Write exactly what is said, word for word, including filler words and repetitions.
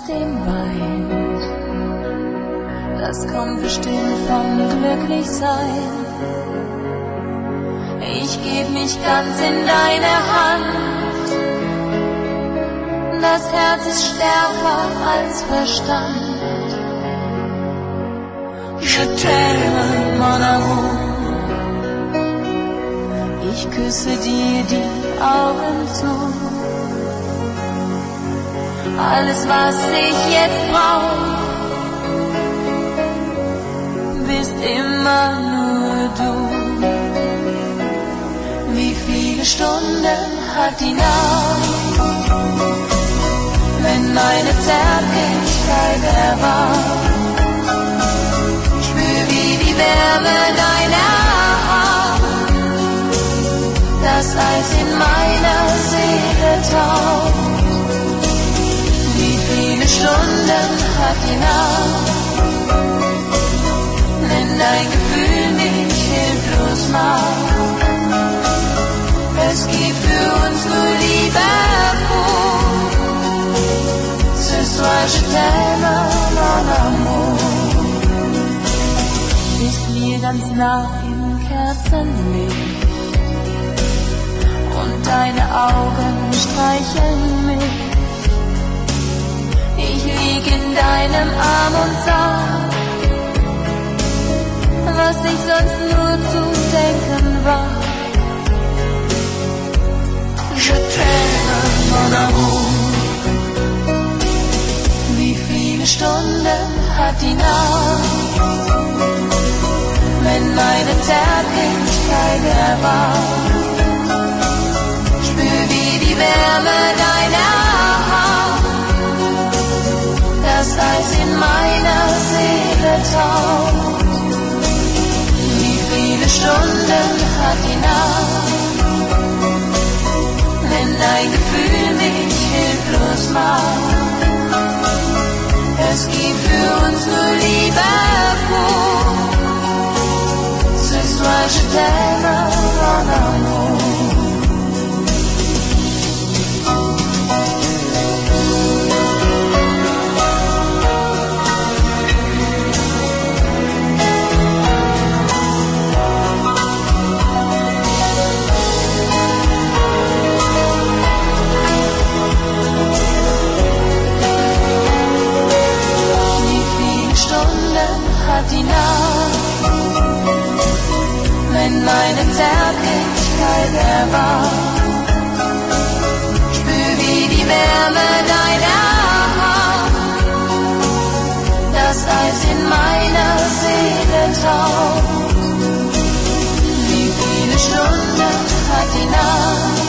trotzdem weint. Das kommt bestimmt vom Glücklichsein. Ich geb mich ganz in deine Hand. Das Herz ist stärker als Verstand. Je t'aime, mon amour. Ich küsse dir die Augen zu. Alles, was ich jetzt brauch, bist immer nur du. Wie viele Stunden hat die Nacht, wenn meine Zärtlichkeit erwacht? Spür, wie die Wärme deiner Hand das Eis in meiner Seele taucht. Wie viele Stunden hat die Nacht, wenn dein Gefühl mich hilflos macht? Es gibt für uns nur Liebe pur. Ce soir je t'aime, mon amour. Bist mir ganz nah im Kerzenlicht und deine Augen streicheln mich. Ich lieg in deinem Arm und sag, was ich sonst nur zu denken war. Je t'aime, mon amour. Wie viele Stunden hat die Nacht, wenn meine Zärtlichkeit erwacht? Spür, wie die Wärme deiner Hand das Eis in meiner Seele taucht. Wie viele Stunden hat die Nacht, wenn dein Gefühl mich hilflos macht? Es gibt für uns nur Liebe pur. Ce soir je t'aime, mon amour. Die Nacht, wenn meine Zärtlichkeit erwacht. Spür, wie die Wärme deiner Hand das Eis in meiner Seele taucht. Wie viele Stunden hat die Nacht,